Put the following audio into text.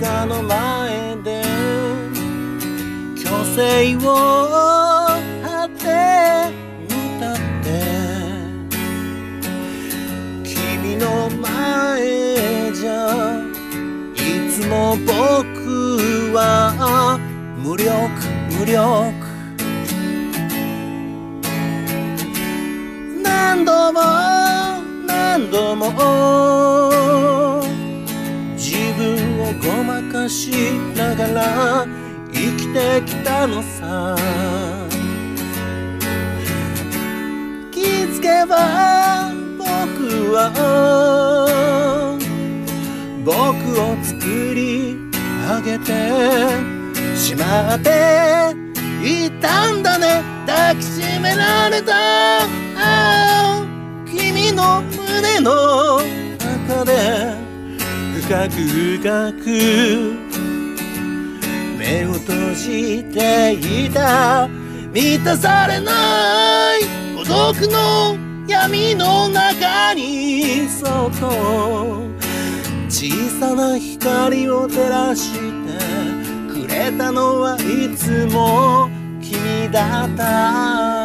画の前で虚勢を張って歌って君の前じゃいつも僕は無力無力何度も何度も自分をごまかしながら生きてきたのさ気づけば僕は僕を作り上げてしまっていたんだね抱きしめられた君の胸の中で深く深く目を閉じていた満たされない孤独の闇の中にそっと小さな光を照らしてくれたのはいつも君だった